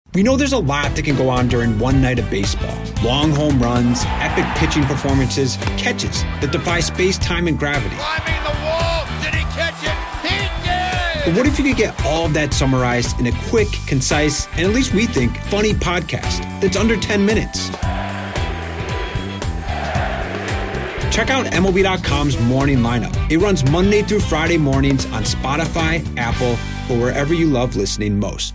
We know there's a lot that can go on during one night of baseball. Long home runs, epic pitching performances, catches that defy space, time, and gravity. Climbing the wall! Did he catch it? He did! But what if you could get all of that summarized in a quick, concise, and at least we think, funny podcast that's under 10 minutes? Check out MLB.com's morning lineup. It runs Monday through Friday mornings on Spotify, Apple, or wherever you love listening most.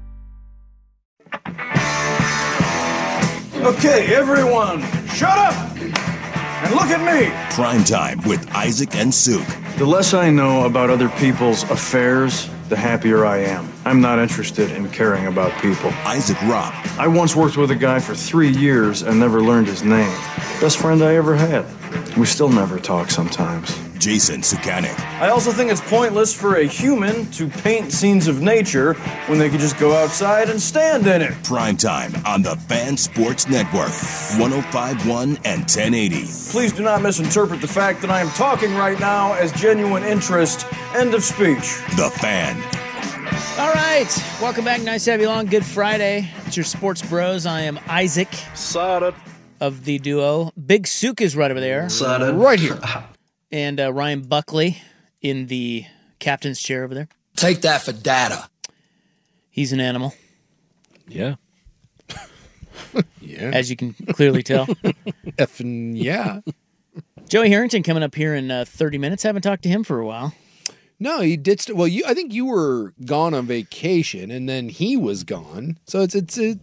Okay, everyone, shut up and look at me. Primetime with Isaac and Suk. The less I know about other people's affairs, the happier I am. I'm not interested in caring about people. Isaac Robb. I once worked with a guy for 3 years and never learned his name. Best friend I ever had. We still never talk sometimes. Jason Sukanik. I also think it's pointless for a human to paint scenes of nature when they could just go outside and stand in it. Primetime on the Fan Sports Network, 105.1 and 1080. Please do not misinterpret the fact that I am talking right now as genuine interest. End of speech. The Fan. All right. Welcome back. Nice to have you along. Good Friday. It's your Sports Bros. I am Isaac. Sada. Of the duo. Big Suk is right over there. Sada. Right here. And Ryan Buckley in the captain's chair over there. Take that for data. He's an animal. Yeah. Yeah. As you can clearly tell. Effing yeah. Joey Harrington coming up here in 30 minutes. Haven't talked to him for a while. No, he did. I think you were gone on vacation, and then he was gone. So it's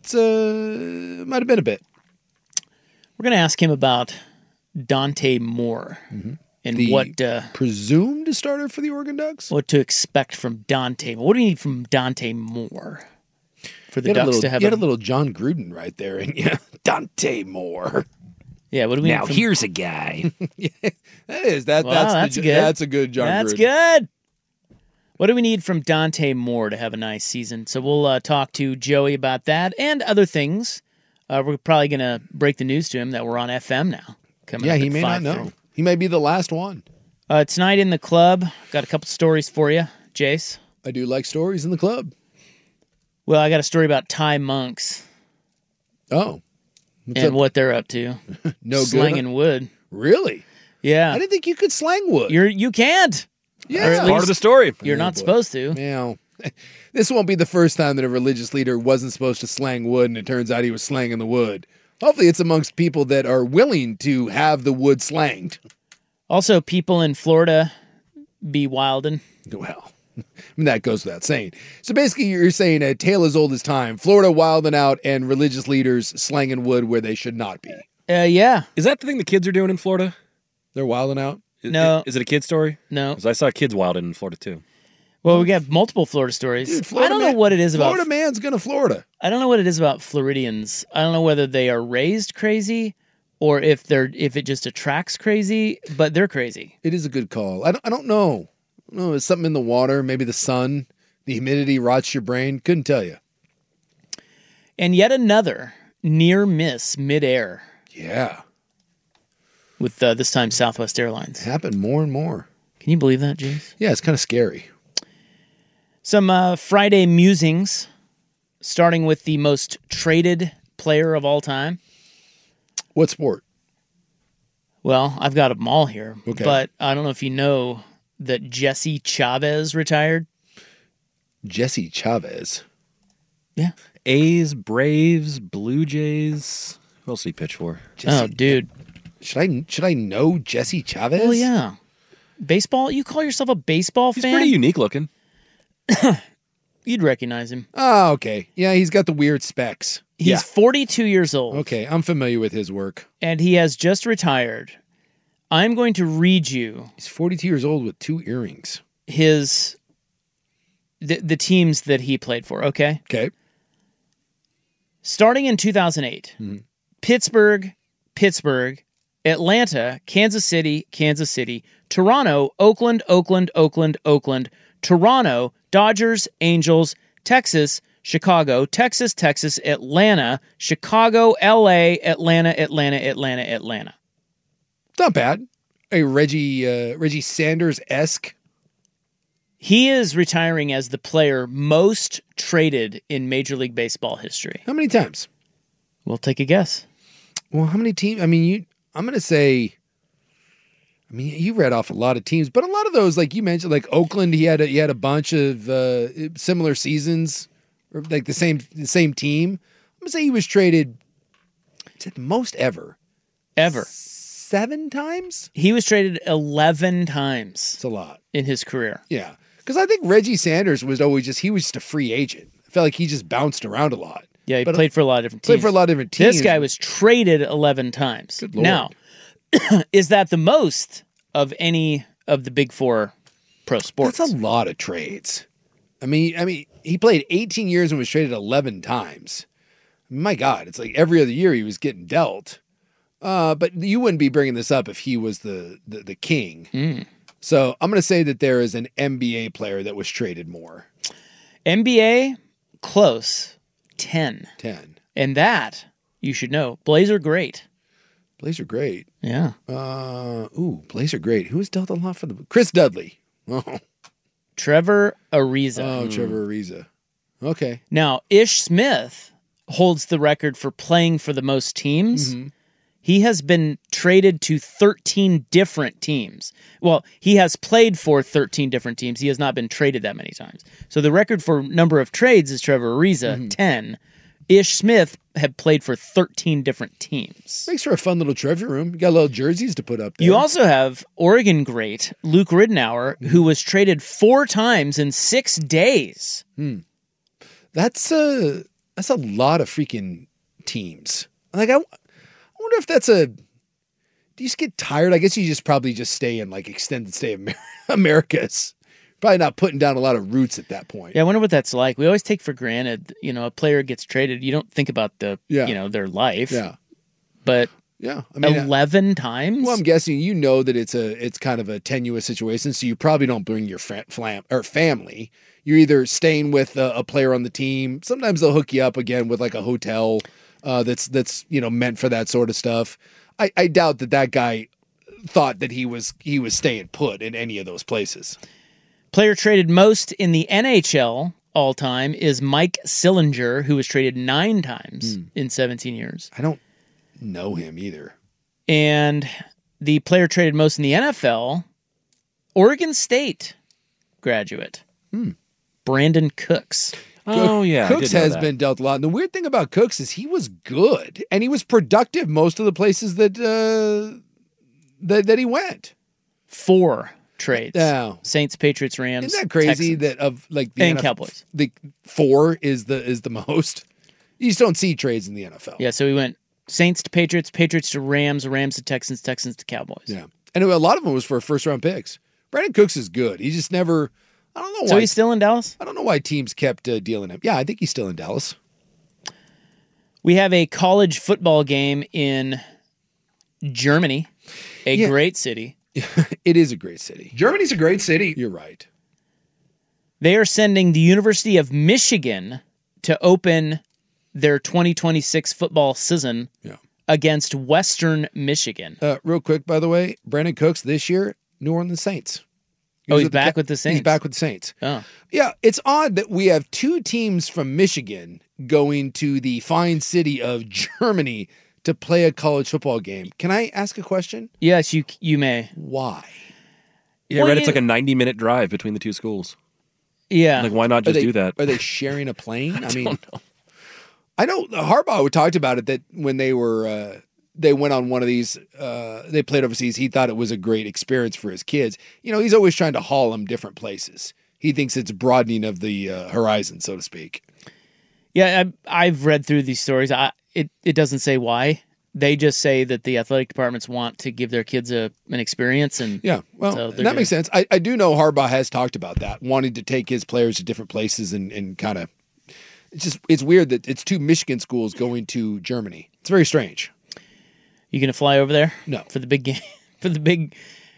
might have been a bit. We're going to ask him about Dante Moore. Mm-hmm. And the what presumed starter for the Oregon Ducks? What to expect from Dante? What do we need from Dante Moore for the Ducks to have? You had a little John Gruden right there, and yeah, Dante Moore. Yeah, what do we now? need from... Here's a guy. Yeah, that is that. Wow, that's good. That's a good John. That's Gruden. good. What do we need from Dante Moore to have a nice season? So we'll talk to Joey about that and other things. We're probably going to break the news to him that we're on FM now. Yeah, he may not know. He may be the last one. Tonight in the club, got a couple stories for you, Jace. I do like stories in the club. Well, I got a story about Thai monks. Oh. What they're up to. No Slanging wood. Really? Yeah. I didn't think you could slang wood. You can't. Yeah. That's part of the story. You're not supposed to. Now, this won't be the first time that a religious leader wasn't supposed to slang wood, and it turns out he was slanging the wood. Hopefully it's amongst people that are willing to have the wood slanged. Also, people in Florida be wildin'. Well, I mean, that goes without saying. So basically you're saying a tale as old as time. Florida wilding out and religious leaders slanging wood where they should not be. Yeah. Is that the thing the kids are doing in Florida? They're wilding out? No. Is it a kid story? No. Because I saw kids wilding in Florida too. Well, we got multiple Florida stories. Dude, I don't know what it is about. Florida man's going to Florida. I don't know what it is about Floridians. I don't know whether they are raised crazy or if it just attracts crazy, but they're crazy. It is a good call. I don't know. No, it's something in the water, maybe the sun, the humidity rots your brain. Couldn't tell you. And yet another near miss midair. Yeah. With this time Southwest Airlines. Happen more and more. Can you believe that, James? Yeah, it's kind of scary. Some Friday musings, starting with the most traded player of all time. What sport? Well, I've got them all here. Okay. But I don't know if you know that Jesse Chavez retired. Jesse Chavez. Yeah. A's, Braves, Blue Jays. Who else did he pitch for? Oh, dude. Should I know Jesse Chavez? Well, yeah. Baseball? You call yourself a baseball fan? He's pretty unique looking. You'd recognize him. Oh, okay. Yeah, he's got the weird specs. He's 42 years old. Okay, I'm familiar with his work. And he has just retired. I'm going to read you. He's 42 years old with 2 earrings. The teams that he played for, okay? Okay. Starting in 2008, Pittsburgh, Atlanta, Kansas City, Toronto, Oakland, Toronto, Dodgers, Angels, Texas, Chicago, Texas, Atlanta, Chicago, LA, Atlanta. Not bad. A Reggie Sanders-esque. He is retiring as the player most traded in Major League Baseball history. How many times? We'll take a guess. Well, how many teams? I mean, I'm going to say. I mean, you read off a lot of teams, but a lot of those, like you mentioned, like Oakland, he had a bunch of similar seasons, or like the same team. I'm gonna say he was traded. Is it the most ever? Ever. 7 times? He was traded 11 times. It's a lot in his career. Yeah, because I think Reggie Sanders was always just a free agent. I felt like he just bounced around a lot. Yeah, he played for a lot of different teams. This guy was traded 11 times. Good Lord. Now, is that the most of any of the big 4 pro sports? That's a lot of trades. I mean, he played 18 years and was traded 11 times. My God, it's like every other year he was getting dealt. But you wouldn't be bringing this up if he was the king. So I'm going to say that there is an NBA player that was traded more. NBA, close, 10. 10. And that, you should know, Blazer Great. Blazer Great. Yeah. Blazer Great. Who was dealt a lot for the Chris Dudley. Oh. Trevor Ariza. Oh, Trevor Ariza. Okay. Now, Ish Smith holds the record for playing for the most teams. Mm-hmm. He has been traded to 13 different teams. Well, he has played for 13 different teams. He has not been traded that many times. So the record for number of trades is Trevor Ariza, 10. Ish Smith had played for 13 different teams. Makes for a fun little treasure room. You got little jerseys to put up there. You also have Oregon great Luke Ridenour, who was traded 4 times in 6 days. That's a lot of freaking teams. Like I wonder if that's do you just get tired? I guess you probably stay in like extended stay Americas. Probably not putting down a lot of roots at that point. Yeah, I wonder what that's like. We always take for granted, a player gets traded. You don't think about their life. Yeah. But yeah, I mean, 11 times? Well, I'm guessing that it's kind of a tenuous situation, so you probably don't bring your family. You're either staying with a player on the team. Sometimes they'll hook you up again with like a hotel that's meant for that sort of stuff. I doubt that guy thought that he was staying put in any of those places. Player traded most in the NHL all time is Mike Sillinger, who was traded 9 times in 17 years. I don't know him either. And the player traded most in the NFL, Oregon State graduate, Brandon Cooks. Oh, yeah. Cooks has been dealt a lot. And the weird thing about Cooks is he was good and he was productive most of the places that he went. 4 trades. Yeah. Saints, Patriots, Rams. Isn't that crazy Texans, that of like the and NFL, Cowboys? The 4 is the most. You just don't see trades in the NFL. Yeah, so we went Saints to Patriots, Patriots to Rams, Rams to Texans, Texans to Cowboys. Yeah. And a lot of them was for first round picks. Brandon Cooks is good. He just never, I don't know why. So he's still in Dallas? I don't know why teams kept dealing him. Yeah, I think he's still in Dallas. We have a college football game in Germany, a great city. It is a great city. Germany's a great city. You're right. They are sending the University of Michigan to open their 2026 football season against Western Michigan. Real quick, by the way, Brandon Cooks this year, New Orleans Saints. He's back with the Saints. He's back with the Saints. Oh. Yeah, it's odd that we have 2 teams from Michigan going to the fine city of Germany to play a college football game. Can I ask a question? Yes, you may. Why? Yeah, I read it's like a 90-minute drive between the 2 schools. Yeah. Like, why not just do that? Are they sharing a plane? I mean, I know Harbaugh talked about it that when they were they went on one of these, they played overseas. He thought it was a great experience for his kids. He's always trying to haul them different places. He thinks it's broadening of the horizon, so to speak. Yeah, I've read through these stories. It doesn't say why. They just say that the athletic departments want to give their kids an experience. And yeah, well, so that makes sense. I do know Harbaugh has talked about that, wanting to take his players to different places and kind of. It's weird that it's 2 Michigan schools going to Germany. It's very strange. You gonna fly over there? No, for the big game, for the big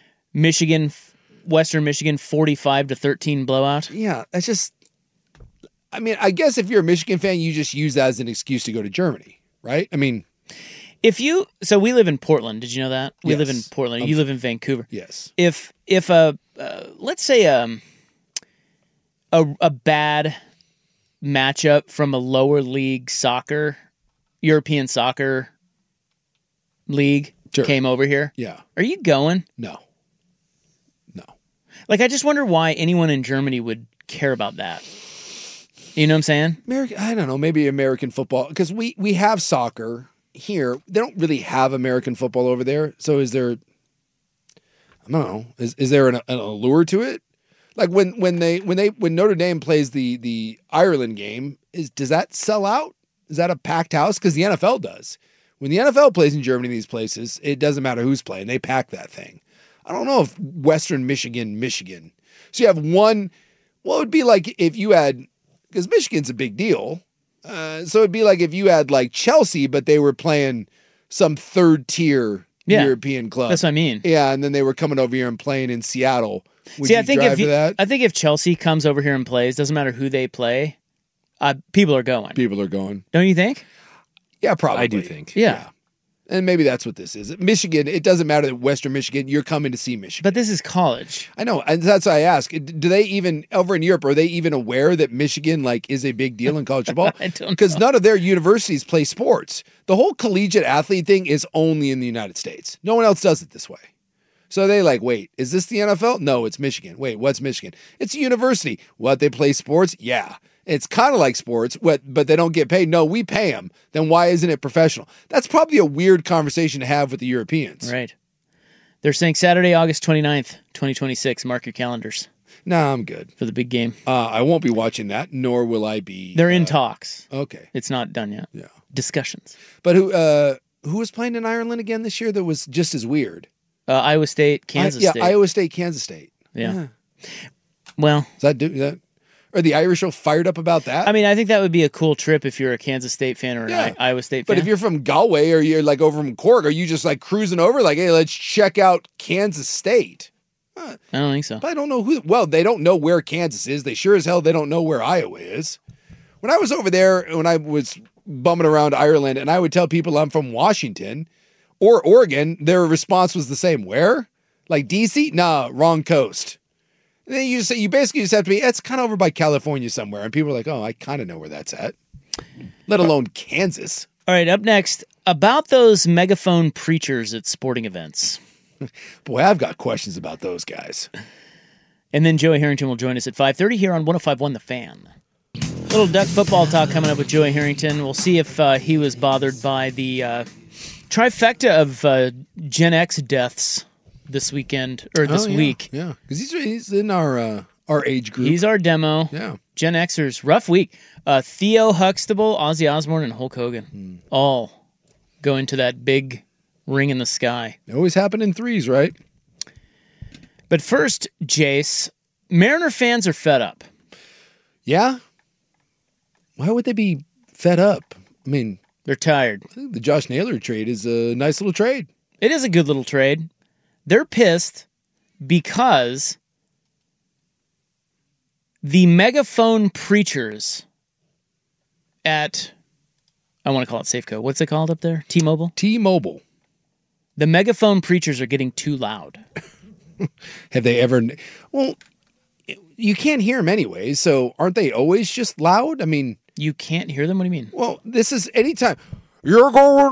Western Michigan 45-13 blowout. Yeah, that's just. I mean, I guess if you're a Michigan fan, you just use that as an excuse to go to Germany, right? I mean, so we live in Portland. Did you know that we live in Portland? You live in Vancouver. Yes. If let's say a bad matchup from a lower league European soccer league came over here? Yeah. Are you going? No. Like, I just wonder why anyone in Germany would care about that. You know what I'm saying? I don't know, maybe American football, because we have soccer here. They don't really have American football over there. So is there, I don't know, is there an allure to it? Like when Notre Dame plays the Ireland game, does that sell out? Is that a packed house? Because the NFL does. When the NFL plays in Germany, these places, it doesn't matter who's playing. They pack that thing. I don't know if Western Michigan. So you have one, well, it would be like if you had, because Michigan's a big deal. So it'd be like if you had like Chelsea, but they were playing some third tier European club. That's what I mean. Yeah, and then they were coming over here and playing in Seattle. Would See, you drive for that? I think if Chelsea comes over here and plays, doesn't matter who they play, people are going. People are going. Don't you think? Yeah, probably. I do think. Yeah. And maybe that's what this is. Michigan, it doesn't matter that Western Michigan, you're coming to see Michigan. But this is college. I know, and that's why I ask. Do they even, over in Europe, are they even aware that Michigan like is a big deal in college football? I don't know. Because none of their universities play sports. The whole collegiate athlete thing is only in the United States. No one else does it this way. So they like, wait, is this the NFL? No, it's Michigan. Wait, what's Michigan? It's a university. What, they play sports? Yeah. It's kind of like sports, but they don't get paid. No, we pay them. Then why isn't it professional? That's probably a weird conversation to have with the Europeans. Right. They're saying Saturday, August 29th, 2026. Mark your calendars Nah, I'm good. for the big game. I won't be watching that, nor will I be. They're in talks. Okay. It's not done yet. Yeah. Discussions. But who was playing in Ireland again this year that was just as weird? Iowa State, Kansas State. Iowa State, Kansas State. Yeah. Well, Does that are the Irish all fired up about that? I mean, I think that would be a cool trip if you're a Kansas State fan or an Iowa State fan. But if you're from Galway or you're like over from Cork, are you just like cruising over like, hey, let's check out Kansas State? I don't think so. But I don't know who. Well, they don't know where Kansas is. They sure as hell they don't know where Iowa is. When I was over there, when I was bumming around Ireland, and I would tell people I'm from Washington or Oregon, their response was the same. Where? Like DC? Nah, wrong coast. And then you basically just have to be, it's kind of over by California somewhere. And people are like, oh, I kind of know where that's at. Let alone Kansas. All right, up next, about those megaphone preachers at sporting events. Boy, I've got questions about those guys. And then Joey Harrington will join us at 5:30 here on 105.1 The Fan. Little Duck football talk coming up with Joey Harrington. We'll see if he was bothered by the trifecta of Gen X deaths this weekend or this week. Yeah, because he's in our age group. He's our demo. Yeah. Gen Xers, rough week. Theo Huxtable, Ozzy Osbourne, and Hulk Hogan all go into that big ring in the sky. It always happen in threes, right? But first, Jace, Mariner fans are fed up. Yeah. Why would they be fed up? I mean, They're tired. I think the Josh Naylor trade is a nice little trade. It is a good little trade. They're pissed because the megaphone preachers at, I want to call it Safeco. What's it called up there? T-Mobile? T-Mobile. The megaphone preachers are getting too loud. Have they ever? Well, you can't hear them anyway, so aren't they always just loud? I mean, You can't hear them? What do you mean? well, this is anytime. You're going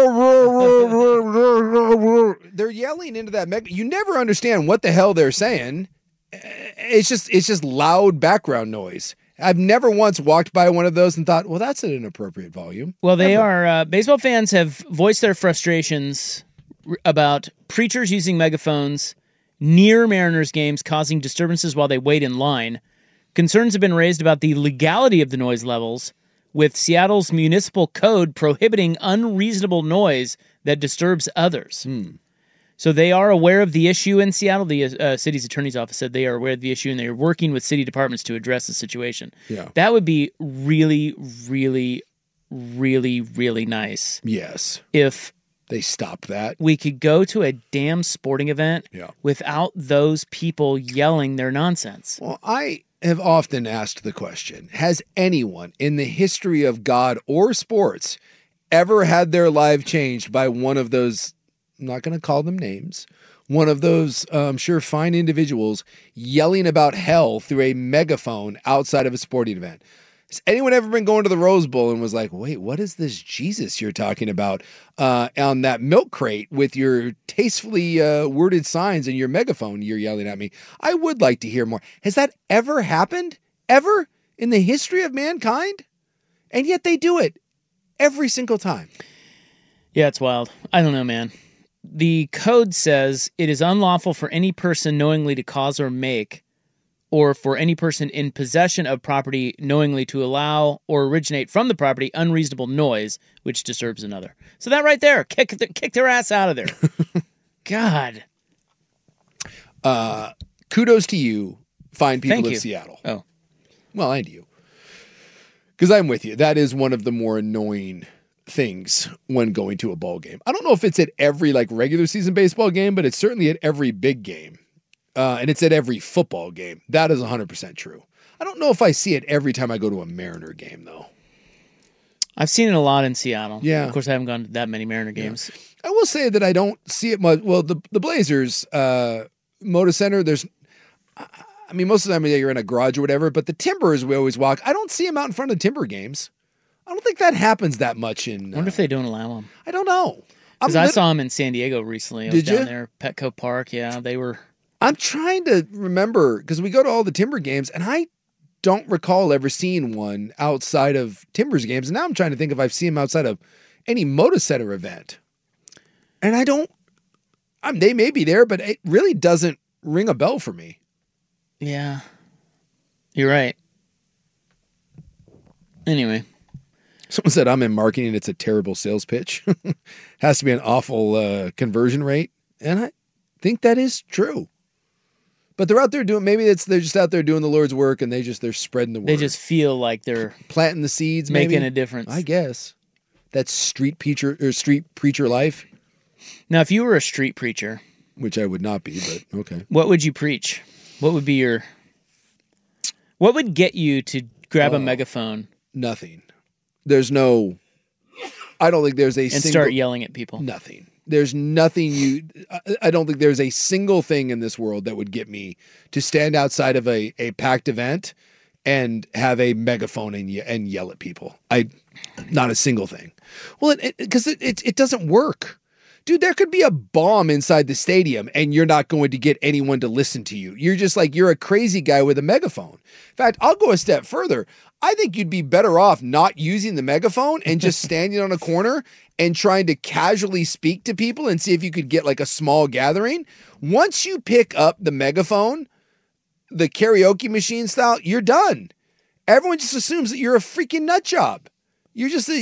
to. They're yelling into that mega. You never understand what the hell they're saying. It's just loud background noise. I've never once walked by one of those and thought, well, that's at an appropriate volume. Well, they are. Baseball fans have voiced their frustrations about preachers using megaphones near Mariners games, causing disturbances while they wait in line. Concerns have been raised about the legality of the noise levels, with Seattle's municipal code prohibiting unreasonable noise that disturbs others. So they are aware of the issue in Seattle. The city's attorney's office said they are aware of the issue, and they are working with city departments to address the situation. Yeah. That would be really, really, really, really nice Yes. if They stopped that. we could go to a damn sporting event without those people yelling their nonsense. Well, I have often asked the question, has anyone in the history of God or sports ever had their life changed by one of those, I'm not going to call them names, one of those, I'm sure, fine individuals yelling about hell through a megaphone outside of a sporting event. Has anyone ever been going to the Rose Bowl and was like, wait, what is this Jesus you're talking about on that milk crate with your tastefully worded signs and your megaphone you're yelling at me? I would like to hear more. Has that ever happened? Ever in the history of mankind? And yet they do it every single time. Yeah, it's wild. I don't know, man. The code says it is unlawful for any person knowingly to cause or make, or for any person in possession of property knowingly to allow or originate from the property unreasonable noise, which disturbs another. So that right there, kick their ass out of there. God. Kudos to you, fine people Thank of you. Seattle. Oh. Well, and you. Because I'm with you. That is one of the more annoying things when going to a ball game. I don't know if it's at every regular season baseball game, but it's certainly at every big game. And it's at every football game. That is 100% true. I don't know if I see it every time I go to a Mariner game, though. I've seen it a lot in Seattle. Yeah. Of course, I haven't gone to that many Mariner games. I will say that I don't see it much. Well, the Blazers, Moda Center, most of the time you're in a garage or whatever, but the Timbers we always walk. I don't see them out in front of Timber games. I don't think that happens that much in... I wonder if they don't allow them. I don't know. Because I saw them in San Diego recently. I was Did you? down there, Petco Park. Yeah, they were... I'm trying to remember, because we go to all the Timber games, and I don't recall ever seeing one outside of Timbers games. And now I'm trying to think if I've seen them outside of any Moda Center event. And I don't... they may be there, but it really doesn't ring a bell for me. Yeah. You're right. Anyway. Someone said I'm in marketing. It's a terrible sales pitch. Has to be an awful conversion rate. And I think that is true. But they're out there doing, they're just out there doing the Lord's work and they're spreading the word. They just feel like they're planting the seeds, making a difference. I guess. That's street preacher life. Now, if you were a street preacher, which I would not be, but okay. What would you preach? What would get you to grab a megaphone? Nothing. I don't think there's a single... start yelling at people. Nothing. There's nothing I don't think there's a single thing in this world that would get me to stand outside of a packed event and have a megaphone and yell at people. Not a single thing. Well, because it doesn't work. Dude, there could be a bomb inside the stadium and you're not going to get anyone to listen to you. You're just you're a crazy guy with a megaphone. In fact, I'll go a step further. I think you'd be better off not using the megaphone and just standing on a corner and trying to casually speak to people and see if you could get a small gathering. Once you pick up the megaphone, the karaoke machine style, you're done. Everyone just assumes that you're a freaking nut job. You're just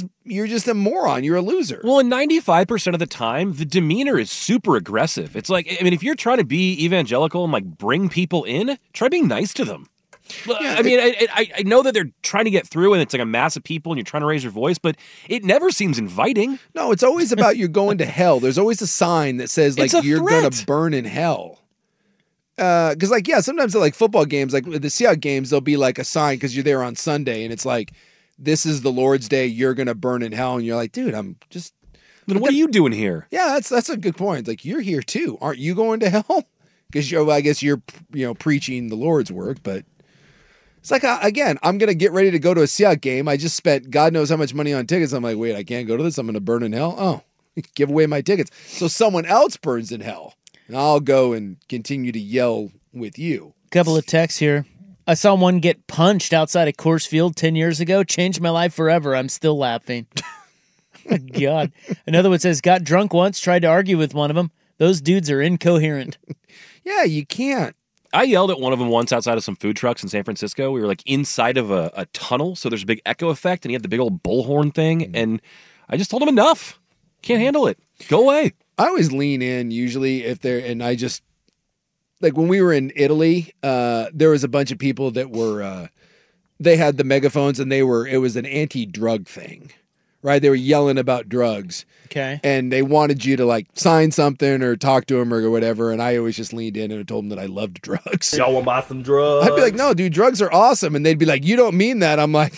a moron. You're a loser. Well, and 95% of the time, the demeanor is super aggressive. It's if you're trying to be evangelical and bring people in, try being nice to them. Yeah, I know that they're trying to get through and it's a mass of people and you're trying to raise your voice, but it never seems inviting. No, it's always about you're going to hell. There's always a sign that says you're going to burn in hell. Because sometimes at football games, the Seahawks games, there'll be a sign because you're there on Sunday and it's this is the Lord's Day, you're going to burn in hell. And you're like, dude, I'm just... Then what are you doing here? Yeah, that's a good point. You're here too. Aren't you going to hell? Because I guess you're preaching the Lord's work, but it's again, I'm going to get ready to go to a Seahawks game. I just spent God knows how much money on tickets. I'm wait, I can't go to this. I'm going to burn in hell. Oh, give away my tickets. So someone else burns in hell. And I'll go and continue to yell with you. Couple of texts here. I saw one get punched outside of Coors Field 10 years ago. Changed my life forever. I'm still laughing. Oh, God. Another one says, got drunk once, tried to argue with one of them. Those dudes are incoherent. Yeah, you can't. I yelled at one of them once outside of some food trucks in San Francisco. We were inside of a tunnel, so there's a big echo effect, and he had the big old bullhorn thing, and I just told him enough. Can't handle it. Go away. I always lean in usually and I just... when we were in Italy, there was a bunch of people that were, they had the megaphones and it was an anti-drug thing, right? They were yelling about drugs. Okay. And they wanted you to sign something or talk to them or whatever. And I always just leaned in and told them that I loved drugs. Y'all want to buy some drugs? I'd be like, no, dude, drugs are awesome. And they'd be like, you don't mean that. I'm like,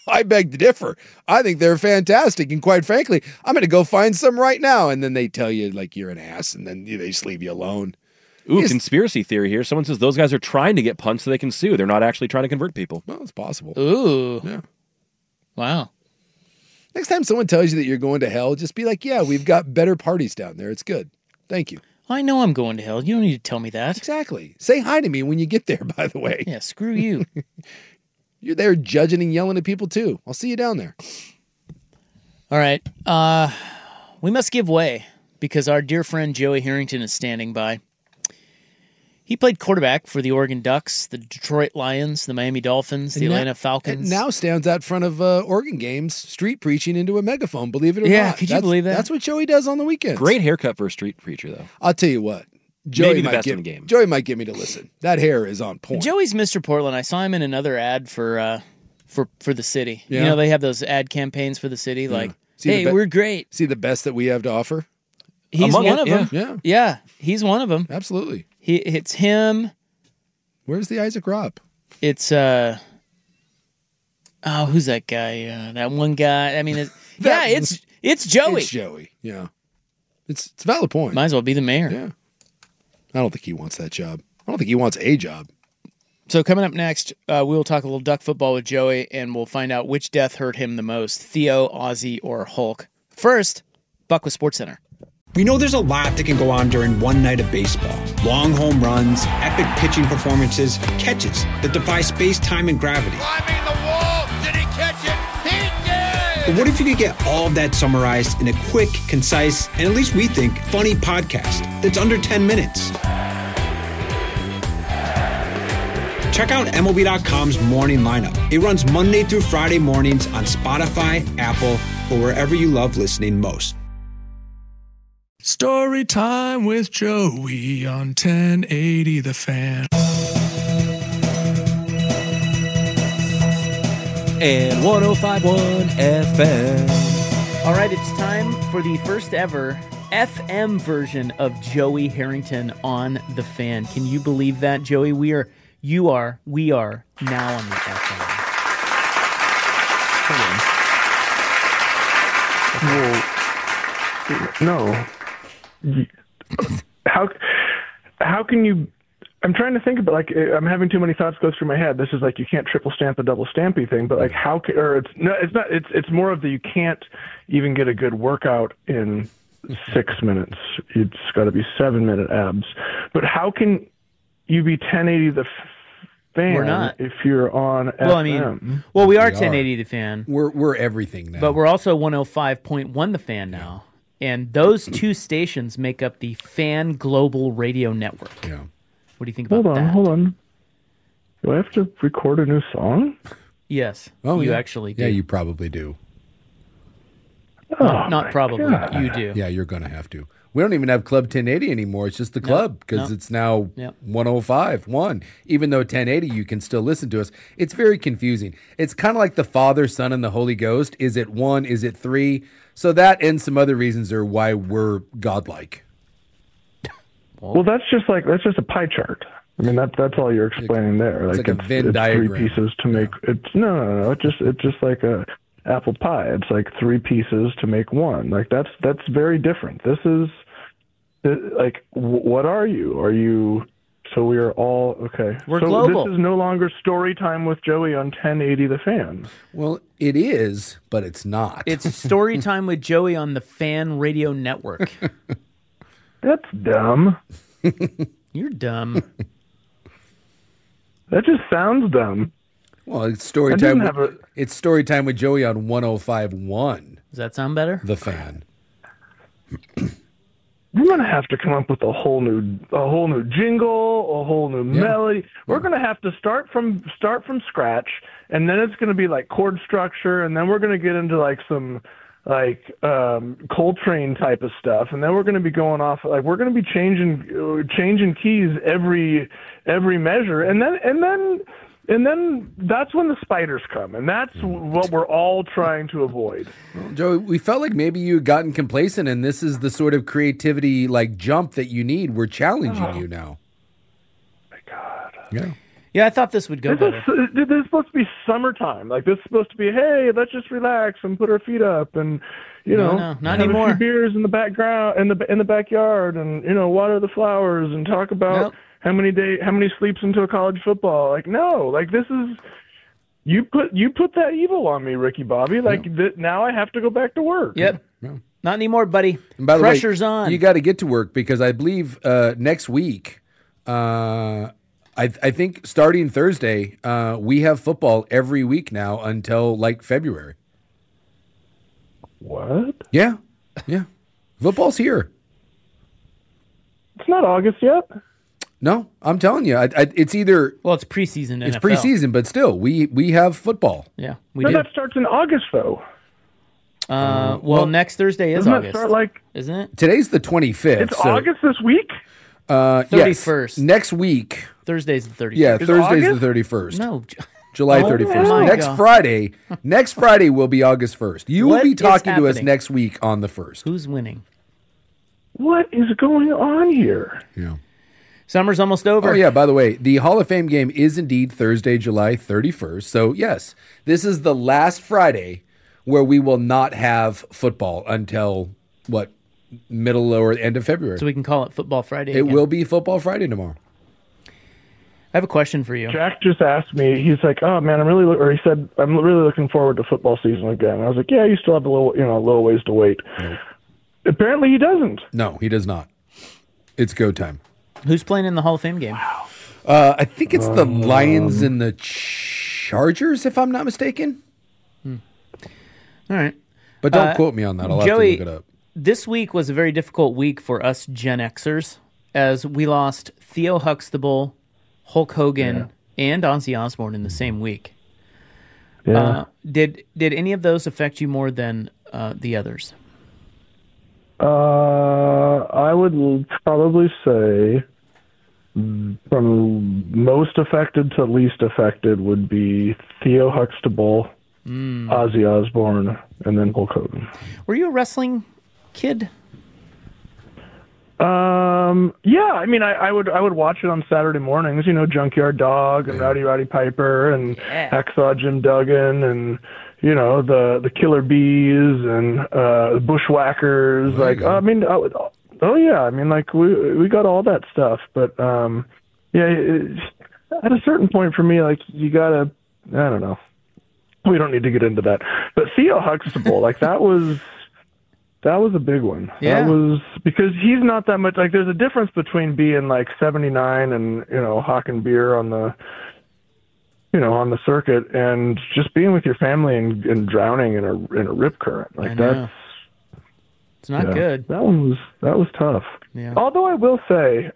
I beg to differ. I think they're fantastic. And quite frankly, I'm going to go find some right now. And then they tell you, like, you're an ass. And then they just leave you alone. Ooh, conspiracy theory here. Someone says those guys are trying to get punts so they can sue. They're not actually trying to convert people. Well, it's possible. Ooh. Yeah. Wow. Next time someone tells you that you're going to hell, just be like, yeah, we've got better parties down there. It's good. Thank you. I know I'm going to hell. You don't need to tell me that. Exactly. Say hi to me when you get there, by the way. Yeah, screw you. You're there judging and yelling at people, too. I'll see you down there. All right. We must give way because our dear friend Joey Harrington is standing by. He played quarterback for the Oregon Ducks, the Detroit Lions, the Miami Dolphins, the Atlanta Falcons. And now stands out front of Oregon games, street preaching into a megaphone, believe it or not. Yeah, could you believe that? That's what Joey does on the weekends. Great haircut for a street preacher, though. I'll tell you what. Joey Maybe the might best in the game. Joey might get me to listen. That hair is on point. Joey's Mr. Portland. I saw him in another ad for the city. Yeah. You know, they have those ad campaigns for the city, like, See hey, we're great. See the best that we have to offer? He's Among one it, of them. Yeah, he's one of them. Absolutely. It's him. Where's the Isaac Robb? It's who's that guy? That one guy. I mean, it's Joey. It's Joey. Yeah. It's a valid point. Might as well be the mayor. Yeah. I don't think he wants that job. I don't think he wants a job. So coming up next, we'll talk a little duck football with Joey, and we'll find out which death hurt him the most, Theo, Ozzy, or Hulk. First, Buck with SportsCenter. We know there's a lot that can go on during one night of baseball. Long home runs, epic pitching performances, catches that defy space, time, and gravity. Climbing the wall. Did he catch it? He did! But what if you could get all of that summarized in a quick, concise, and at least we think, funny podcast that's under 10 minutes? Check out MLB.com's Morning Lineup. It runs Monday through Friday mornings on Spotify, Apple, or wherever you love listening most. Story time with Joey on 1080 The Fan. And 105.1 FM. All right, it's time for the first ever FM version of Joey Harrington on The Fan. Can you believe that, Joey? We are now on the FM. No. How can you? I'm trying to think about, like, I'm having too many thoughts go through my head. This is like, you can't triple stamp a double stampy thing, but like, how can, or it's no, it's not. It's more of the, you can't even get a good workout in 6 minutes. It's got to be 7-minute abs. But how can you be 1080 The Fan We're not. if you're on FM? Well, I mean, we are 1080 The Fan. We're everything now. But we're also 105.1 The Fan now. And those two stations make up the Fan Global Radio Network. Yeah. What do you think about that? Hold on. Do I have to record a new song? Yes. Oh, you yeah. actually do. Yeah, you probably do. Not probably. God. You do. Yeah, you're going to have to. We don't even have Club 1080 anymore. It's just the club because it's now 105.1. Even though 1080, you can still listen to us. It's very confusing. It's kind of like the Father, Son, and the Holy Ghost. Is it 1? Is it 3? So that and some other reasons are why we're godlike. Well, that's just a pie chart. I mean, that's all you're explaining there. It's like a Venn diagram. 3 pieces to make. It's no. It's just like a apple pie. It's like 3 pieces to make 1. Like that's very different. This is like, what are you? Are you? So we are all okay. We're so global. This is no longer story time with Joey on 1080 The Fan. Well, it is, but it's not. It's Story Time with Joey on the Fan Radio Network. That's dumb. You're dumb. That just sounds dumb. Well, it's story I time. didn't have a- It's story time with Joey on 105.1. Does that sound better? The Fan. We're gonna have to come up with a whole new jingle, a whole new melody. We're gonna have to start from scratch, and then it's gonna be like chord structure, and then we're gonna get into like some like Coltrane type of stuff, and then we're gonna be going off like we're gonna be changing keys every measure, and then that's when the spiders come, and that's what we're all trying to avoid. Well, Joey, we felt like maybe you had gotten complacent, and this is the sort of creativity like jump that you need. We're challenging you now. My God. Yeah. Yeah, I thought this would go better. This is supposed to be summertime. Like, this is supposed to be, hey, let's just relax and put our feet up and, No, not have anymore. a few beers in the background, in the backyard, and water the flowers and talk about how many sleeps into a college football. Like, no, like this is you put that evil on me, Ricky Bobby. Like now I have to go back to work. Yep. No. Not anymore, buddy. And by the Pressure's way, on. You got to get to work because I believe next week, I think starting Thursday, we have football every week now until like February. What? Yeah. Football's here. It's not August yet. No, I'm telling you, it's either. Well, it's preseason. It's NFL. preseason, but still, we have football. Yeah, we No, do. that starts in August though. Well, next Thursday is Doesn't August, that start like? isn't it? Today's the 25th. It's August this week. 31st. Yes. Next week. Thursday's the 31st. Yeah, Is Thursday's August? the 31st. No. July Oh 31st. my Next God. Friday will be August 1st. You will What be is talking to us happening? next week on the 1st. Who's winning? What is going on here? Yeah. Summer's almost over. Oh, yeah, by the way, the Hall of Fame game is indeed Thursday, July 31st. So, yes, this is the last Friday where we will not have football until, middle or end of February. So we can call it Football Friday. It again. will be Football Friday tomorrow. I have a question for you. Jack just asked me. He's like, "Oh man, he said I'm really looking forward to football season again." I was like, "Yeah, you still have a little ways to wait." Nope. Apparently, he doesn't. No, he does not. It's go time. Who's playing in the Hall of Fame game? I think it's the Lions and the Chargers, if I'm not mistaken. All right. But don't quote me on that. I'll Joey, have to look it up. This week was a very difficult week for us Gen Xers as we lost Theo Huxtable, Hulk Hogan, and Ozzy Osbourne in the same week. Yeah. Did any of those affect you more than the others? I would probably say from most affected to least affected would be Theo Huxtable, Ozzy Osbourne, and then Hulk Hogan. Were you a wrestling kid? Yeah, I mean, I would watch it on Saturday mornings. Junkyard Dog and Rowdy Piper and Hacksaw Jim Duggan and the Killer Bees and Bushwhackers. We got all that stuff. But at a certain point for me, like you gotta, I don't know. We don't need to get into that. But Theo Huxtable, that was a big one. Yeah. That was because he's not that much. Like, there's a difference between being 79 and hawking beer on the circuit and just being with your family and drowning in a rip current. It's not good. That was tough. Yeah. Although I will say,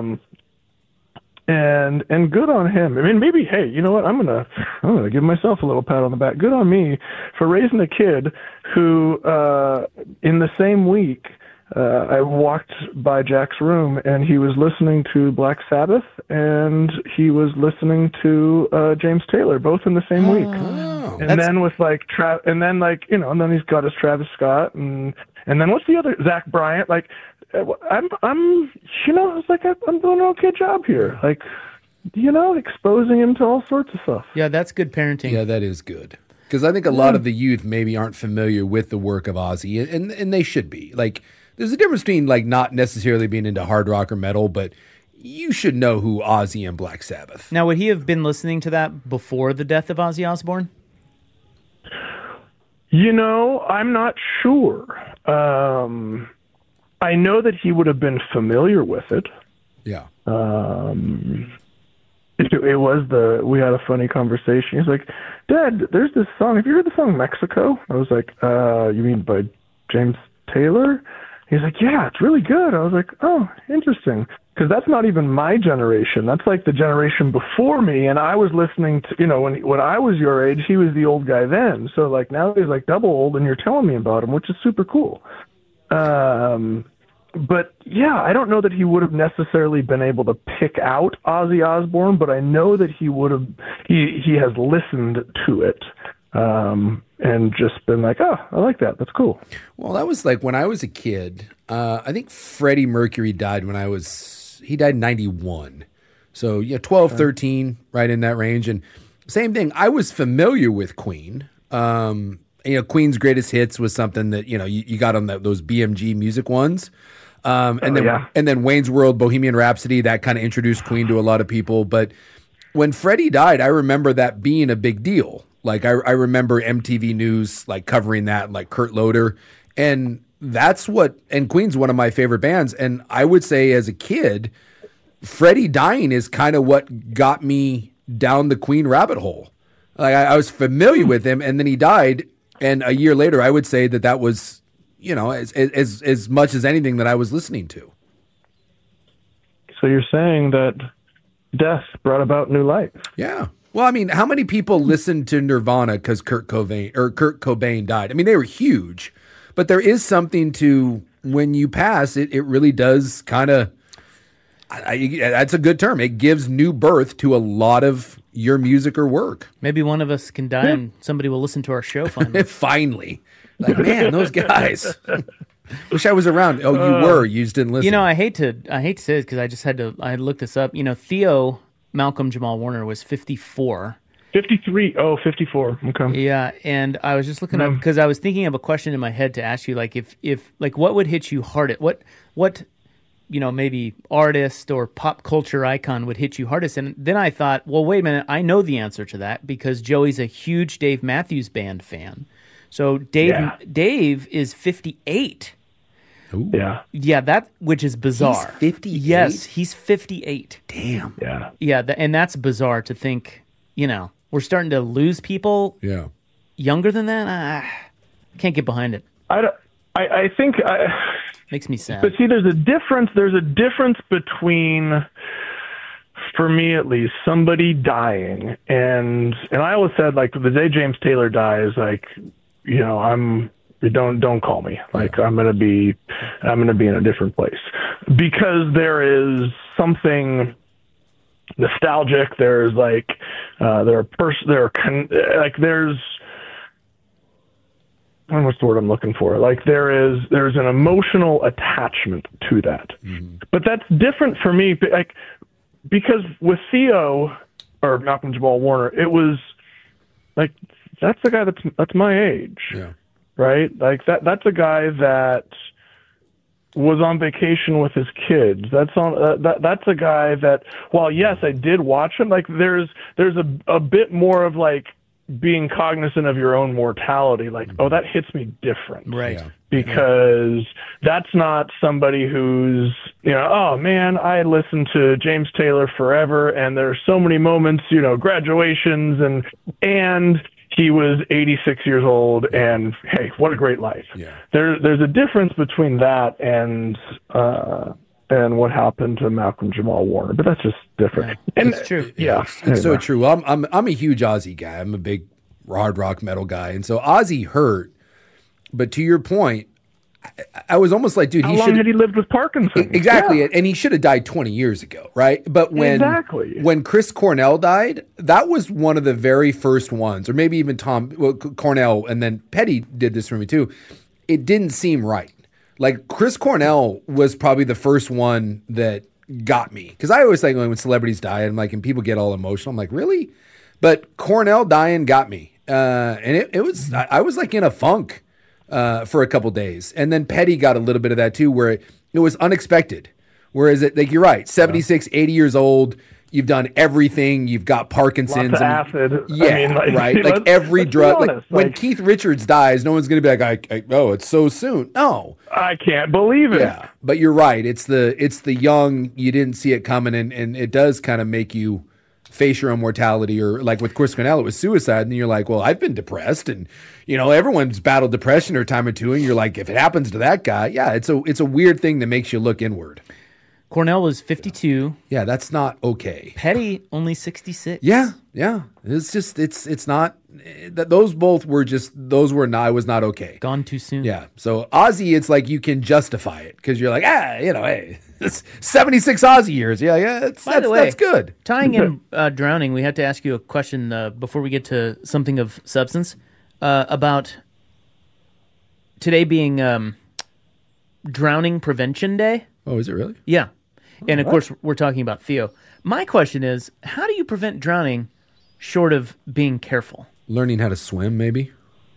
and good on him. I mean, maybe, hey, you know what? I'm gonna give myself a little pat on the back. Good on me for raising a kid who, in the same week, I walked by Jack's room and he was listening to Black Sabbath and he was listening to James Taylor, both in the same week. And then with and then he's got his Travis Scott and then what's the other, Zach Bryant? I'm doing an okay job here. Exposing him to all sorts of stuff. Yeah, that's good parenting. Yeah, that is good. Because I think a lot of the youth maybe aren't familiar with the work of Ozzy, and they should be. There's a difference between not necessarily being into hard rock or metal, but you should know who Ozzy and Black Sabbath. Now, would he have been listening to that before the death of Ozzy Osbourne? I'm not sure. I know that he would have been familiar with it. Yeah. It was we had a funny conversation. He's like, "Dad, there's this song. Have you heard the song Mexico?" I was like, "You mean by James Taylor?" He's like, "Yeah, it's really good." I was like, "Oh, interesting." Because that's not even my generation. That's the generation before me. And I was listening to, when I was your age, he was the old guy then. So now he's double old and you're telling me about him, which is super cool. But yeah, I don't know that he would have necessarily been able to pick out Ozzy Osbourne, but I know that he would have, he has listened to it. And just been like, oh, I like that. That's cool. Well, that was when I was a kid. I think Freddie Mercury died he died in 91. So, yeah, 12, 13, right in that range. And same thing, I was familiar with Queen. Queen's Greatest Hits was something that, you got on those BMG music ones. And then Wayne's World, Bohemian Rhapsody, that kind of introduced Queen to a lot of people. But when Freddie died, I remember that being a big deal. Like, I remember MTV News, like, covering that, like Kurt Loder. And Queen's one of my favorite bands. And I would say as a kid, Freddie dying is kind of what got me down the Queen rabbit hole. Like, I was familiar with him, and then he died. And a year later, I would say that was, as much as anything that I was listening to. So you're saying that death brought about new life? Yeah. Well, I mean, how many people listened to Nirvana because Kurt Cobain died? I mean, they were huge, but there is something to when you pass, it really does kind of. That's a good term. It gives new birth to a lot of your music or work. Maybe one of us can die and somebody will listen to our show finally. Finally. Like, man, those guys. Wish I was around. Oh, you were. You just didn't listen. I hate to say it because I just had to look this up. Theo Malcolm Jamal Warner was 54. 53. Oh, 54. Okay. Yeah, and I was just looking up because I was thinking of a question in my head to ask you, like if what would hit you hardest? What maybe artist or pop culture icon would hit you hardest? And then I thought, well, wait a minute, I know the answer to that because Joey's a huge Dave Matthews Band fan. So Dave is 58. Ooh. Yeah, which is bizarre. He's 58? Yes, he's 58. Damn. Yeah, and that's bizarre to think, we're starting to lose people younger than that. I can't get behind it. I think makes me sad. But see, there's a difference between, for me at least, somebody dying and I always said, like, the day James Taylor dies, like, don't call me. Like, I'm gonna be in a different place because there is something nostalgic. There's like what's the word I'm looking for? Like, there's an emotional attachment to that. Mm-hmm. But that's different for me, like, because with Theo or Malcolm Jamal Warner, it was like, that's the guy that's my age. Yeah. Right? Like, that's a guy that was on vacation with his kids. That's a guy that, while yes, I did watch him, like, there's a bit more of, like, being cognizant of your own mortality, like, oh, that hits me different. Right. Yeah. Because that's not somebody who's, oh man, I listened to James Taylor forever and there's so many moments, graduations and he was 86 years old and hey, what a great life. Yeah. There's a difference between that and what happened to Malcolm Jamal Warner, but that's just different. Yeah, and it's true. Yeah. It's so true. I'm a huge Ozzy guy. I'm a big hard rock metal guy. And so Ozzy hurt, but to your point, I was almost like, dude, how long had he lived with Parkinson's? Exactly. Yeah. And he should have died 20 years ago, right? But when Chris Cornell died, that was one of the very first ones, or maybe even Cornell, and then Petty did this for me too. It didn't seem right. Like, Chris Cornell was probably the first one that got me. Because I always think when celebrities die, I'm like, and people get all emotional, I'm like, really? But Cornell dying got me. And it was, I was like in a funk for a couple days. And then Petty got a little bit of that too, where it was unexpected. Whereas, like, you're right, 76, 80 years old, you've done everything. You've got Parkinson's. Lots of acid. Yeah, I mean, right. Like, every drug. Like, when Keith Richards dies, no one's going to be like, oh, it's so soon. No. I can't believe it. Yeah, but you're right. It's the young, you didn't see it coming, and it does kind of make you face your own mortality. Or like with Chris Cornell, it was suicide, and you're like, well, I've been depressed, and everyone's battled depression or a time or two, and you're like, if it happens to that guy, yeah, it's a weird thing that makes you look inward. Cornell was 52. Yeah, that's not okay. Petty only 66. Yeah. It's just it's not. Those were not. It was not okay. Gone too soon. Yeah. So Ozzy, it's like you can justify it because you're like, hey, it's 76 Ozzy years. Yeah. That's good. Tying in drowning, we had to ask you a question before we get to something of substance about today being Drowning Prevention Day. Oh, is it really? Yeah. And of course, we're talking about Theo. My question is, how do you prevent drowning short of being careful? Learning how to swim, maybe.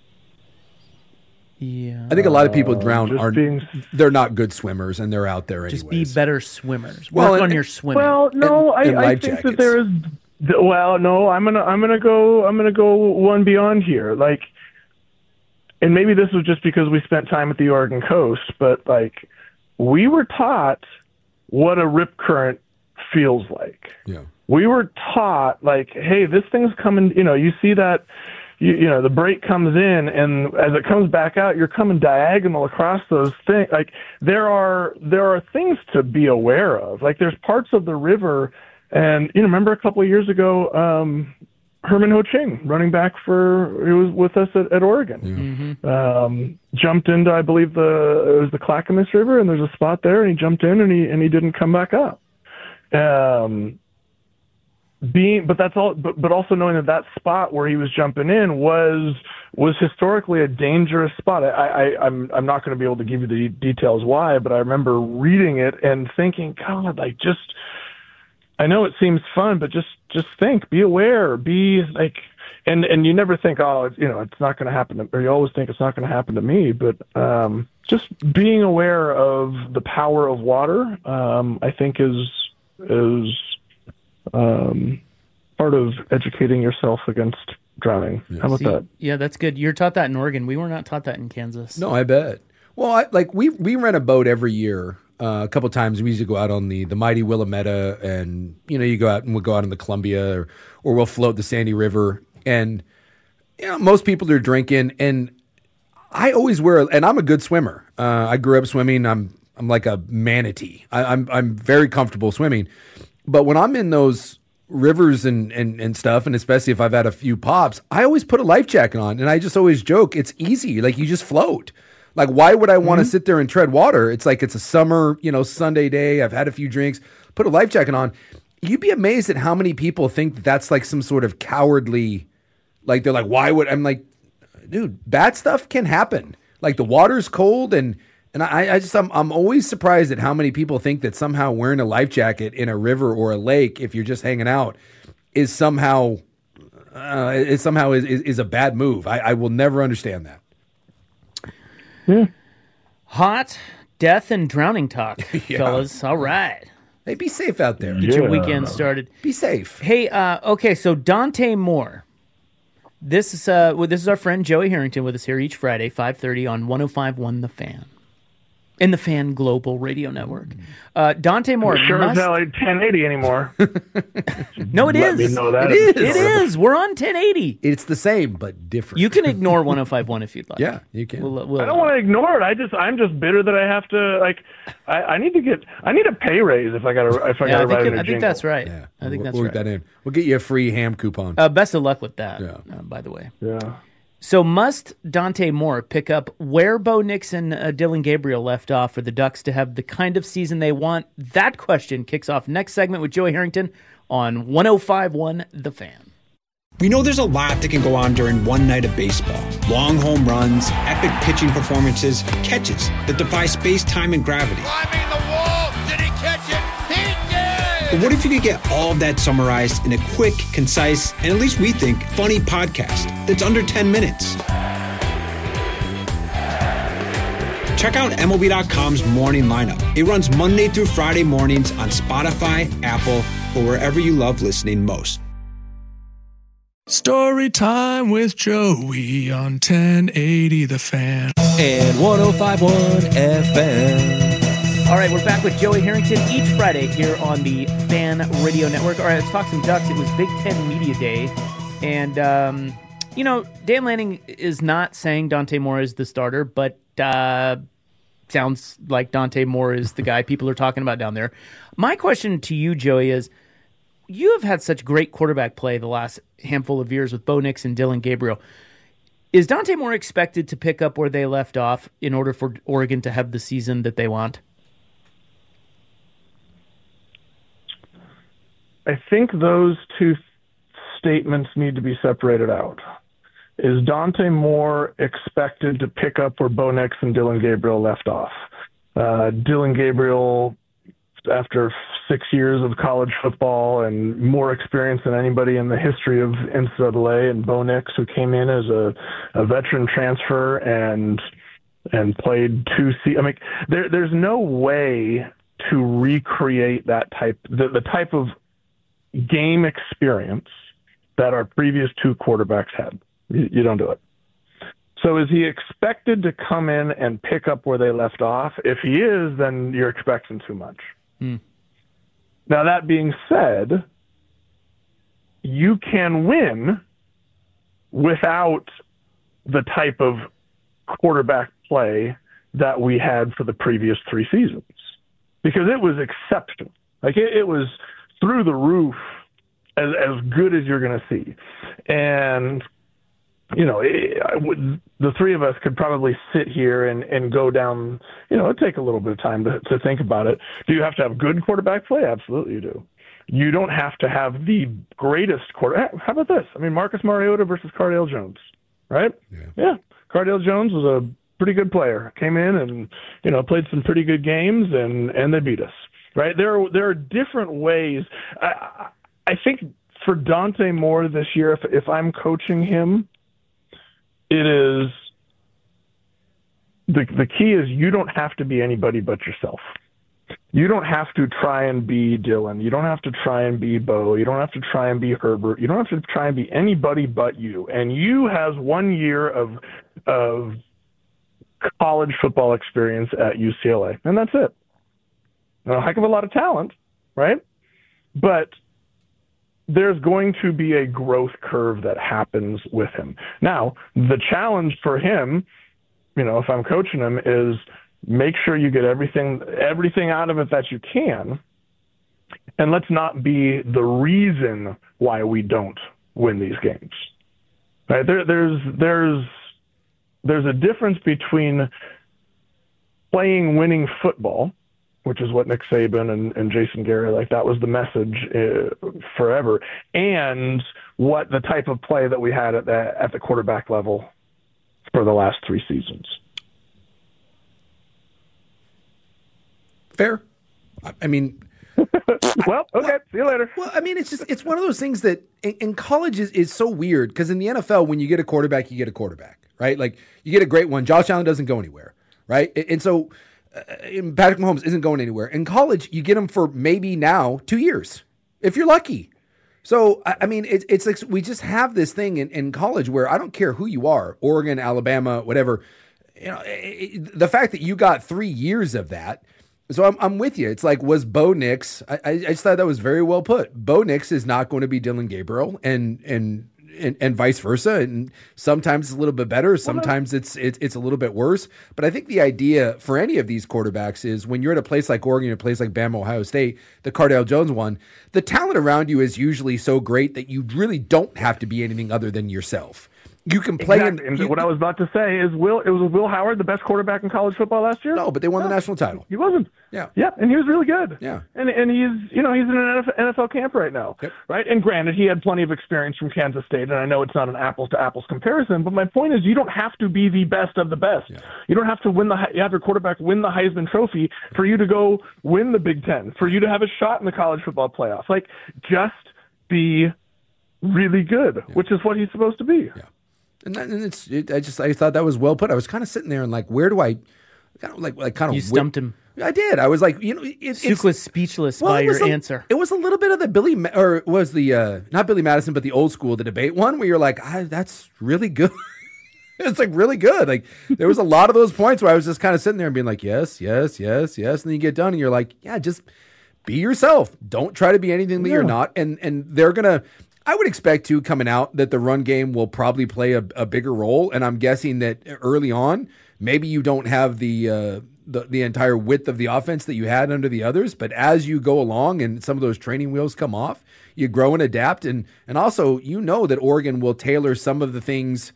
Yeah. I think a lot of people drown they're not good swimmers and they're out there anyways. Just be better swimmers. Work on your swimming. Well, no, I think that there is. Well, no, I'm gonna go one beyond here. Like, and maybe this was just because we spent time at the Oregon coast, but like, we were taught what a rip current feels like. Yeah. We were taught, like, hey, this thing's coming, you see that, the break comes in, and as it comes back out, you're coming diagonal across those things. Like, there are things to be aware of. Like, there's parts of the river, and, remember a couple of years ago, Herman Ho Ching, running back he was with us at Oregon. Mm-hmm. Jumped into, I believe, it was the Clackamas River, and there's a spot there, and he jumped in, and he didn't come back up. But that's all. But also knowing that spot where he was jumping in was historically a dangerous spot. I'm not going to be able to give you the details why, but I remember reading it and thinking, God, like, I know it seems fun, but just think, be aware, be like, and you never think, oh, it's not going to happen, or you always think it's not going to happen to me. But just being aware of the power of water, I think is part of educating yourself against drowning. Yes. How about that? Yeah, that's good. You're taught that in Oregon. We were not taught that in Kansas. No, I bet. Well, we rent a boat every year. A couple times we used to go out on the mighty Willamette, and you go out and we'll go out in the Columbia, or we'll float the Sandy River, and most people are drinking, and I always and I'm a good swimmer. I grew up swimming. I'm like a manatee. I'm very comfortable swimming. But when I'm in those rivers and stuff, and especially if I've had a few pops, I always put a life jacket on, and I just always joke, it's easy. Like, you just float. Like, why would I want to sit there and tread water? It's like it's a summer, Sunday day. I've had a few drinks, put a life jacket on. You'd be amazed at how many people think that's like some sort of cowardly, like, they're like, why would, I'm like, dude, bad stuff can happen. Like, the water's cold, and I'm always surprised at how many people think that somehow wearing a life jacket in a river or a lake, if you're just hanging out, is somehow is a bad move. I will never understand that. Yeah. Hot death and drowning talk, fellas. All right. Hey, be safe out there. Get your weekend started. Be safe. Hey, okay, so Dante Moore. This is our friend Joey Harrington with us here each Friday, 5:30 on 105.1 The Fan. In the Fan Global Radio Network. Dante Moore. Sure as hell ain't 1080 anymore. No, it is. Let me know that. It is. We're on 1080. It's the same, but different. You can ignore 105.1 if you'd like. Yeah, you can. I don't want to ignore it. I'm just bitter that I have to, like, I need a pay raise if I got to write a jingle. I think that's right. Yeah, I think that's we'll right. We'll get that in. We'll get you a free ham coupon. Best of luck with that, by the way. Yeah. So must Dante Moore pick up where Bo Nix and Dillon Gabriel left off for the Ducks to have the kind of season they want? That question kicks off next segment with Joey Harrington on 105.1 The Fan. We know there's a lot that can go on during one night of baseball. Long home runs, epic pitching performances, catches that defy space, time, and gravity. Climbing the wall. Did he catch it? He did! But what if you could get all of that summarized in a quick, concise, and at least we think, funny podcast that's under 10 minutes? Check out MLB.com's morning lineup. It runs Monday through Friday mornings on Spotify, Apple, or wherever you love listening most. Story time with Joey on 1080 The Fan. And 105.1 FM. All right, we're back with Joey Harrington each Friday here on the Fan Radio Network. All right, let's talk some Ducks. It was Big Ten Media Day. And, Dan Lanning is not saying Dante Moore is the starter, but sounds like Dante Moore is the guy people are talking about down there. My question to you, Joey, is you have had such great quarterback play the last handful of years with Bo Nix and Dillon Gabriel. Is Dante Moore expected to pick up where they left off in order for Oregon to have the season that they want? I think those two statements need to be separated out. Is Dante Moore expected to pick up where Bo Nix and Dillon Gabriel left off? Dillon Gabriel after 6 years of college football and more experience than anybody in the history of NCAA, and Bo Nix, who came in as a veteran transfer and played I mean, there's no way to recreate that the type of game experience that our previous two quarterbacks had. You don't do it. So is he expected to come in and pick up where they left off? If he is, then you're expecting too much. Now, that being said, you can win without the type of quarterback play that we had for the previous 3 seasons, because it was exceptional. Like it was through the roof, as good as you're going to see. And, you know, the three of us could probably sit here and go down, you know, it'd take a little bit of time to think about it. Do you have to have good quarterback play? Absolutely you do. You don't have to have the greatest quarterback. How about this? I mean, Marcus Mariota versus Cardale Jones, right? Yeah. Cardale Jones was a pretty good player. Came in and, you know, played some pretty good games, and they beat us, right? There are different ways. I think for Dante Moore this year, if I'm coaching him, it is the key is you don't have to be anybody but yourself. You don't have to try and be Dylan. You don't have to try and be Bo. You don't have to try and be Herbert. You don't have to try and be anybody but you. And you has 1 year of college football experience at UCLA, and that's it. A heck of a lot of talent, right? But there's going to be a growth curve that happens with him. Now, the challenge for him, you know, if I'm coaching him, is make sure you get everything out of it that you can, and let's not be the reason why we don't win these games. Right? There's a difference between playing winning football, which is what Nick Saban and Jason Garrett, like that was the message forever, and what the type of play that we had at the quarterback level for the last 3 seasons. Fair. I mean, well, okay, see you later. Well, I mean, it's one of those things that in college is so weird, because in the NFL, when you get a quarterback, you get a quarterback, right? Like you get a great one. Josh Allen doesn't go anywhere, right? And so Patrick Mahomes isn't going anywhere. In college, you get him for maybe now 2 years, if you're lucky. So, I mean, it's like we just have this thing in college where I don't care who you are, Oregon, Alabama, whatever, you know, the fact that you got 3 years of that. So I'm with you. It's like, was Bo Nix? I just thought that was very well put. Bo Nix is not going to be Dylan Gabriel, and vice versa. And sometimes it's a little bit better. Sometimes it's a little bit worse. But I think the idea for any of these quarterbacks is when you're at a place like Oregon, a place like Bama, Ohio State, the Cardale Jones one, the talent around you is usually so great that you really don't have to be anything other than yourself. You can play exactly. What I was about to say is was Will Howard the best quarterback in college football last year? No, but they won the national title. He wasn't. Yeah, and he was really good. Yeah, and he's in an NFL camp right now, right? And granted, he had plenty of experience from Kansas State, and I know it's not an apples to apples comparison, but my point is, you don't have to be the best of the best. Yeah. You don't have to have your quarterback win the Heisman Trophy for you to go win the Big Ten, for you to have a shot in the college football playoffs. Like, just be really good, which is what he's supposed to be. Yeah. And I thought that was well put. I was kind of sitting there and like, where do I You stumped him. I did. I was like, you know, Suk was speechless by your answer. It was a little bit of the not Billy Madison, but the old school, the debate one, where you're like, that's really good. It's like really good. Like there was a lot of those points where I was just kind of sitting there and being like, yes. And then you get done and you're like, yeah, just be yourself. Don't try to be anything that you're not. And they're going to, I would expect to coming out that the run game will probably play a bigger role. And I'm guessing that early on, maybe you don't have the entire width of the offense that you had under the others. But as you go along and some of those training wheels come off, you grow and adapt. And also, you know that Oregon will tailor some of the things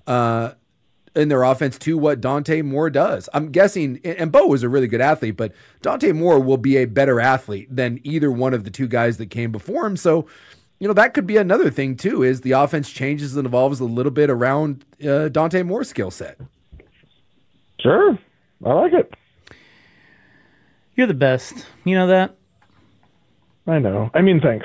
in their offense to what Dante Moore does. I'm guessing, and Bo was a really good athlete, but Dante Moore will be a better athlete than either one of the two guys that came before him. So, you know, that could be another thing too, is the offense changes and evolves a little bit around Dante Moore's skill set. Sure. I like it. You're the best. You know that? I know. I mean, thanks.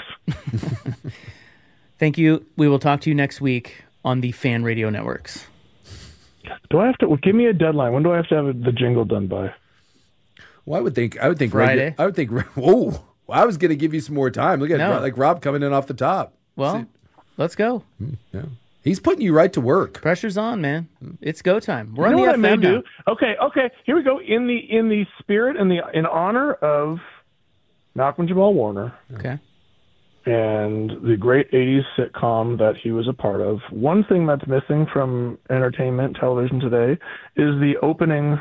Thank you. We will talk to you next week on the Fan Radio Networks. Do I have to give me a deadline? When do I have to have the jingle done by? Well, I would think Friday. Whoa! I was going to give you some more time. Look at like Rob coming in off the top. Well, let's go. Yeah. He's putting you right to work. Pressure's on, man. It's go time. We're on what the I may FM do? now. Okay. Here we go. In the spirit and in honor of Malcolm Jamal Warner. Okay. And the great 80s sitcom that he was a part of. One thing that's missing from entertainment television today is the opening,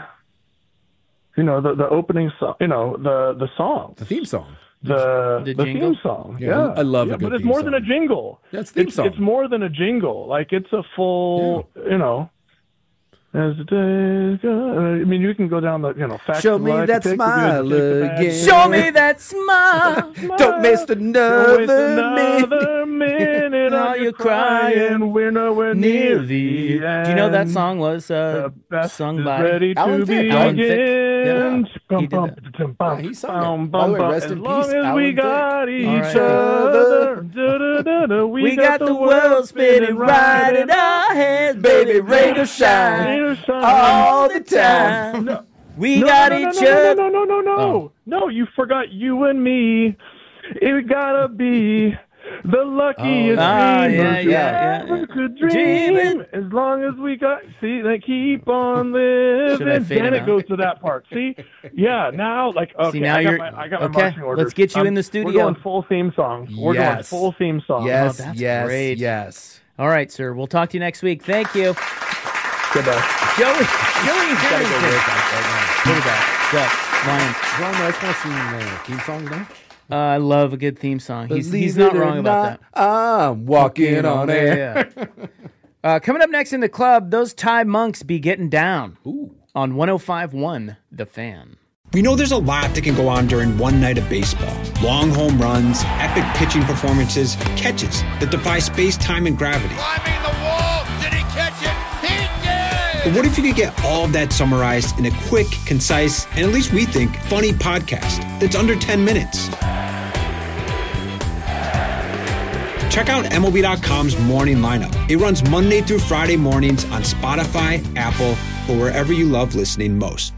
the opening song, the song. The theme song. The theme song. Yeah. I love it. But it's more than a jingle. That's theme song. It's more than a jingle. Like, it's a full, as the days go. I mean, you can go down the, facts Show of me life. that smile again. Show me that smile. Don't waste another minute. Are you crying? We're nowhere near the end. Do you know that song was the best sung is by ready to Alan Thicke? Alan Thicke. begin. Yeah, he did that. He sung it. By the way, rest As in long peace, as we Alan got Thicke. each other, We got the world spinning right in our hands, baby. Rain or shine, all the time. We got each other. No, you forgot you and me. It gotta be the luckiest dreamers who ever could dream. As long as we got, they keep on living. Then it goes to that part. See? Yeah, now, okay, See, now I got my marching orders. Let's get you in the studio. We're going full theme song. We're going full theme song. Yes, that's yes, great. yes. All right, sir. We'll talk to you next week. Thank you. Goodbye. Joey Harrington. Quarterback. Lions. Ron, I just want to sing the theme song now. I love a good theme song. He's Believe not it or wrong about not, that. I'm walking on air. Coming up next in the club, those Thai monks be getting down. Ooh. On 105.1 The Fan. We know there's a lot that can go on during one night of baseball. Long home runs, epic pitching performances, catches that defy space, time, and gravity. Climbing the wall. Did he catch it? He did! But what if you could get all of that summarized in a quick, concise, and at least we think, funny podcast that's under 10 minutes? Check out MLB.com's morning lineup. It runs Monday through Friday mornings on Spotify, Apple, or wherever you love listening most.